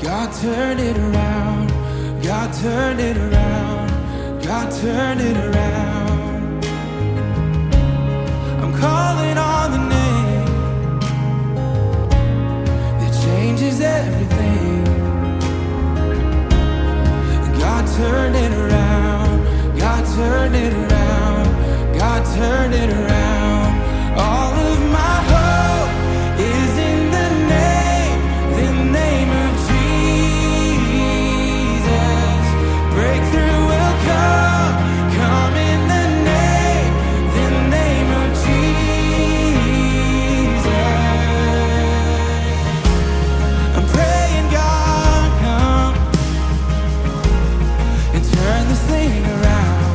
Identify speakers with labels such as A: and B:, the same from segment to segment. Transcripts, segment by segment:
A: God turn it around. God turn it around. God turn it around. I'm calling on the name that changes everything. God turn it around. God turn it around. God turn it around. All of my hope is in the name of Jesus. Breakthrough will come in the name of Jesus. I'm praying, God, come and turn this thing around.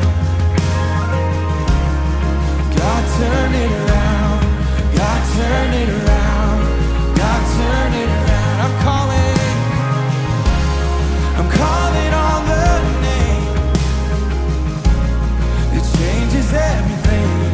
A: God turn it around. God turn it around. God turn it around. I'm calling on the name that changes everything.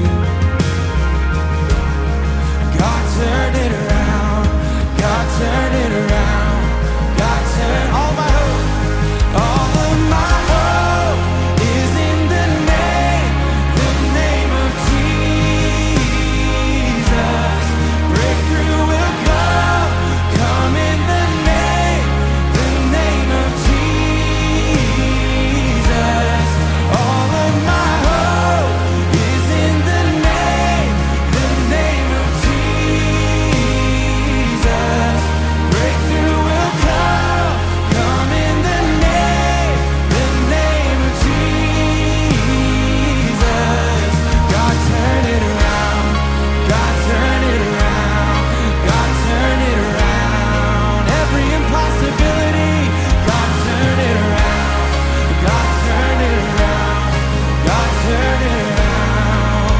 A: God turn it around. God turn it around. God turn all my hope. All of my hope is in the name of Jesus. Breakthrough will come in the name of Jesus. All of my hope is in the name of Jesus. Breakthrough will come in the name of Jesus. God turn it around. God turn it around. God turn it around. Every impossibility, God turn it around. God turn it around. God turn it around.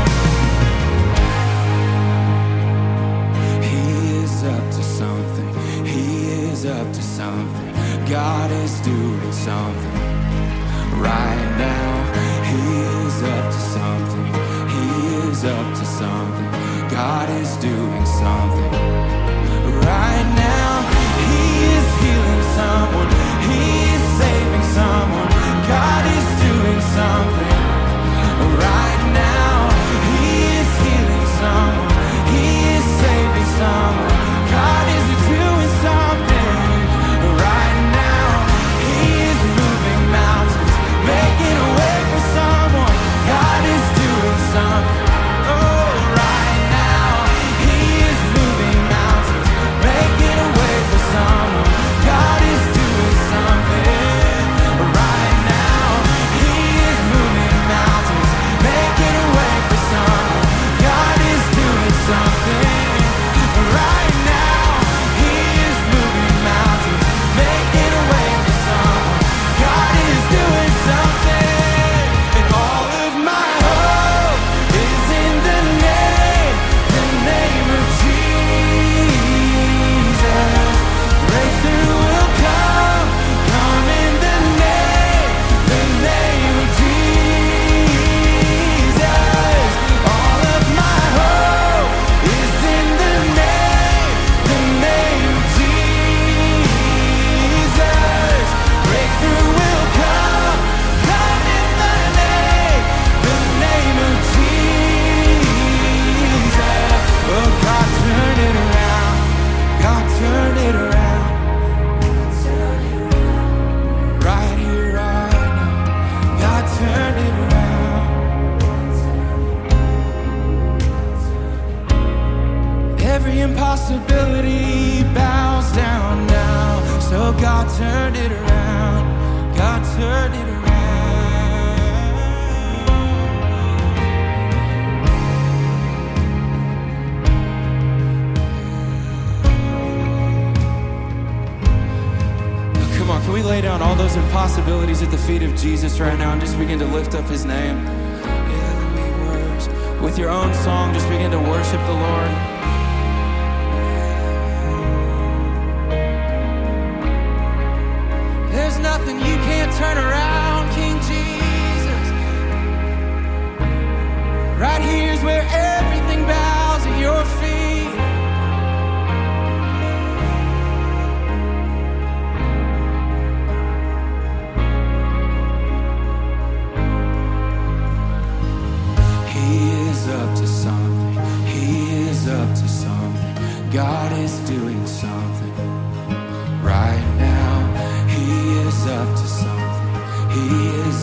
A: He is up to something. He is up to something. God is doing something right now. He is up to something. He is up to something. God is doing something right now. He is healing someone. He is saving someone. God is doing something right now. He is healing someone. He is saving someone. God is doing something right now. He is moving mountains, making a way for someone. God is doing something. Oh, right now. He is moving mountains, making a way for someone. God is doing something right now. He is moving mountains, making a way for someone. God is doing something right now. He is moving mountains, making a way for someone. God is doing something, and all of my hope is in the name of Jesus. Breakthrough will come in the name of Jesus. All of my hope is in the name of Jesus. Breakthrough will come in the name of Jesus. Oh, God, turn it around. God, turn it around. Right here, right now. God, turn it around. Every impossibility bows down now. So God, turn it around. God, turn it around. Come on, can we lay down all those impossibilities at the feet of Jesus right now and just begin to lift up his name? With your own song, just begin to worship the Lord. There's nothing you can't turn around, King Jesus. Right here's where everything bows at your feet.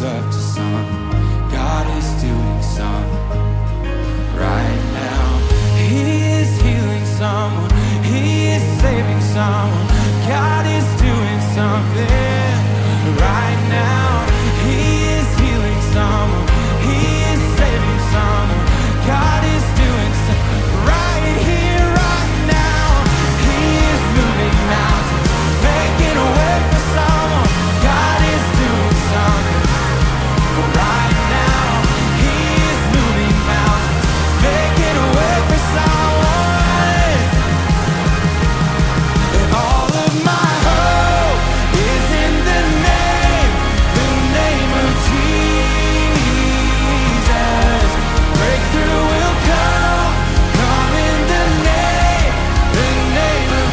A: is up to something. God is doing something right now. He is healing someone. He is saving someone. God is doing something right now. He is healing someone. He is saving someone. God is doing something right here, right now. He is moving mountains, making a way for someone. God is doing something right now. He is moving mountains, making a way for someone. And all of my hope is in the name of Jesus. Breakthrough will come in the name of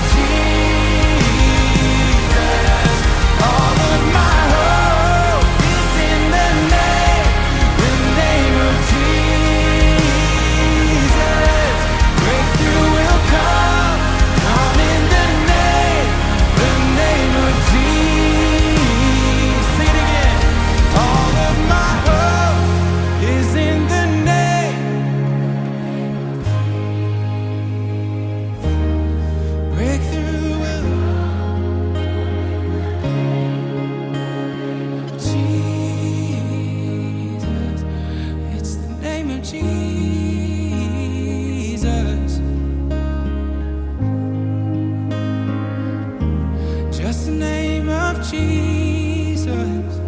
A: Jesus. All of my hope is in the name of Jesus. Breakthrough will come in the name of Jesus. Sing it again. All of my hope is in the name. Breakthrough will Jesus. It's the name of Jesus. Just the name of Jesus.